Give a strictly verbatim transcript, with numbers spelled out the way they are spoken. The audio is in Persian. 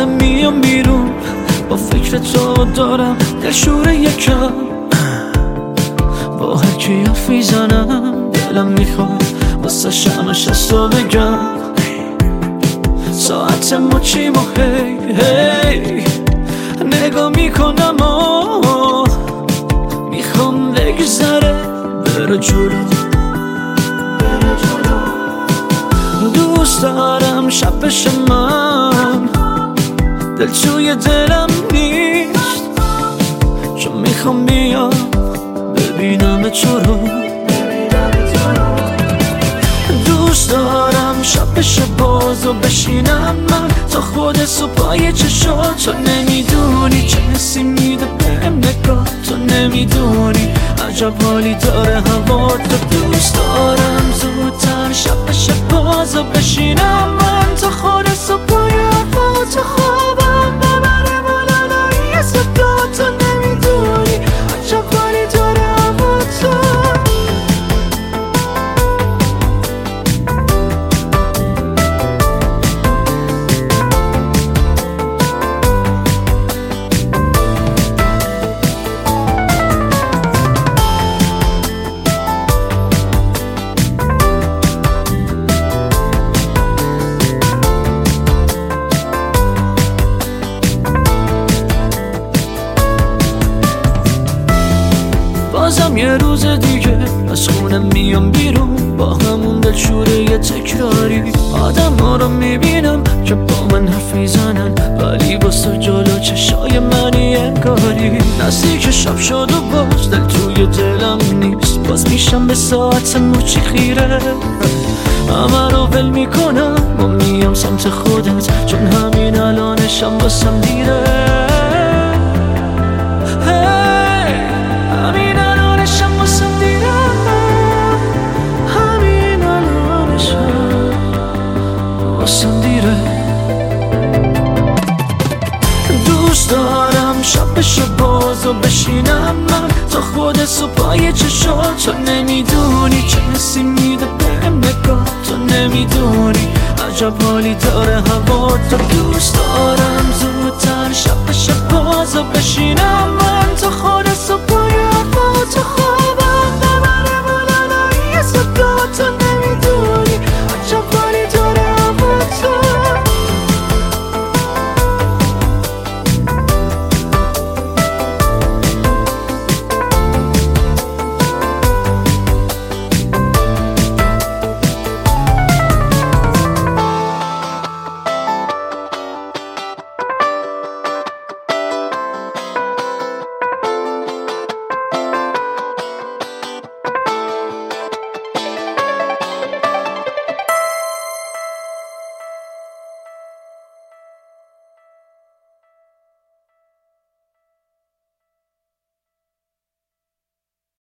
خونه میام بیرون، با فکر تو دارم دلشور یکم، با هر کی حرف میزنم دلم میخواد واسه شمش از تو بگم. ساعت مچی و هی هی نگاه میکنم و میخوام بگذره بره جلو. دوست دارم شب بشه من دل توی دلم نیست، چون میخوام بیام ببینم تو رو. دوست دارم شب بشه باز و بشینم من تا خود صبح پای چشات. تو نمیدونی چه حسی میده بهم نگاه، تو نمیدونی عجب حالی داره هوا. تو دوست دارم زودتر شب بشه باز و بشینم من تا خود صبح پای هوا. تو خوابم ببره بالای صدا، تو نمیدونی عجب حالی داره هوا. تو بازم یه روز دیگه از خونه میام بیرون، با همون دلشوره یه تکراری. آدم ها رو میبینم که با من حرف میزنن، ولی واسه جلو چشای منی انگاری. نزدیک شب شد و باز دل توی دلم نیست، باز میشم به ساعت مچی خیره. همه رو ول میکنم و میام سمت خودت، چون همین الانشم واسم دیره. دوست دارم شب بشه باز و بشینم من تا خود صبح پای چشات. تو نمیدونی چه حسی میده بهم نگاه، تو نمیدونی عجب حالی داره هوا. تو دوست دارم زودتر شب بشه باز و بشینم